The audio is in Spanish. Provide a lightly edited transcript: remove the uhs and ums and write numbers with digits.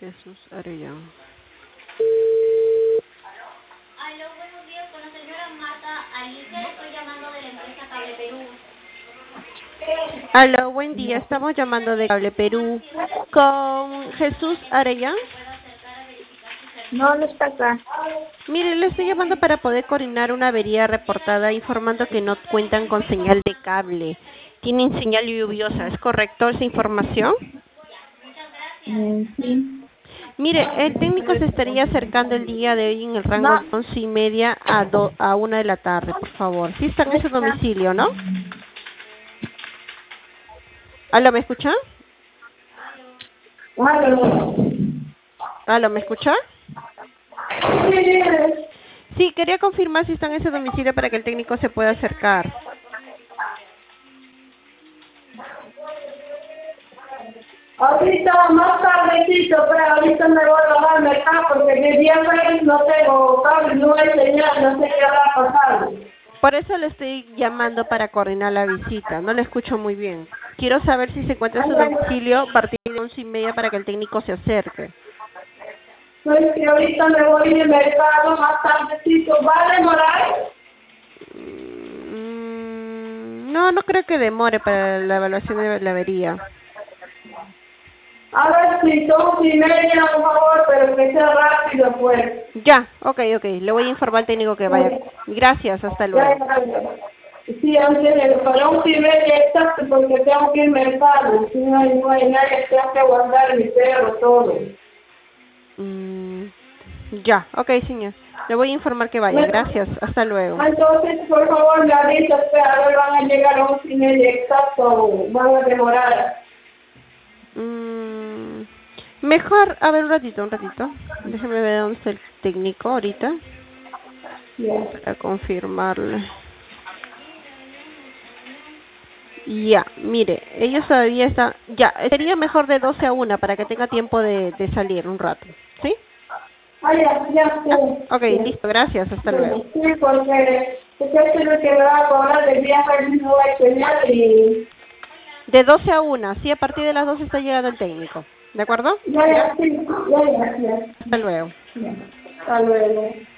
Jesús Arellano. Aló, buenos días, con la señora Marta Alicia, estoy llamando de la empresa Cable Perú. Aló, buen día, estamos llamando de Cable Perú con Jesús Arellano. No, no está acá. Mire, le estoy llamando para poder coordinar una avería reportada informando que no cuentan con señal de cable. Tienen señal lluviosa, ¿es correcto esa información? Sí. Mire, el técnico se estaría acercando el día de hoy en el rango de No, 11:30 a 1 de la tarde, por favor. Sí está no en su está. domicilio, ¿no? ¿Aló, me escucha? Aló. ¿Aló, me escucha? Sí, quería confirmar si está en ese domicilio para que el técnico se pueda acercar. Ahorita más tardecito, pero ahorita me voy a bajar al mercado porque de viernes no tengo cable, no hay señal, no sé qué va a pasar. Por eso le estoy llamando para coordinar la visita. No le escucho muy bien. Quiero saber si se encuentra en su domicilio a partir de 11:30 para que el técnico se acerque. Pues que ahorita me voy al mercado más tardecito, ¿va a demorar? No, no creo que demore para la evaluación de la avería. A ver si son 11:30, por favor, pero que sea rápido, pues. Ya, ok. Le voy a informar al técnico que vaya. Gracias, hasta luego. Ya. Sí, antes para 11:30 exacto, porque tengo que ir al mercado. Si no hay nadie, tengo que guardar mi perro, todo. Ya, ok, señor. Le voy a informar que vaya. Gracias, hasta luego. Entonces, por favor, me avisas, a ver, van a llegar a 11:30 exacto, o van a demorar. Mejor, a ver, un ratito. Déjeme ver dónde está el técnico ahorita Ya. para confirmarle. Ya, mire, ellos todavía están. Ya, sería mejor de 12 a 1 para que tenga tiempo de salir un rato. ¿Sí? Ya, Ah, sí. ok, Sí. listo, gracias, hasta luego. Bueno, sí, porque usted es lo que me va a cobrar de viaje, no va a enseñar y... De 12 a 1, sí, a partir de las 12 está llegando el técnico. ¿De acuerdo? Ya, sí, ya, Hasta luego. ya. Hasta luego.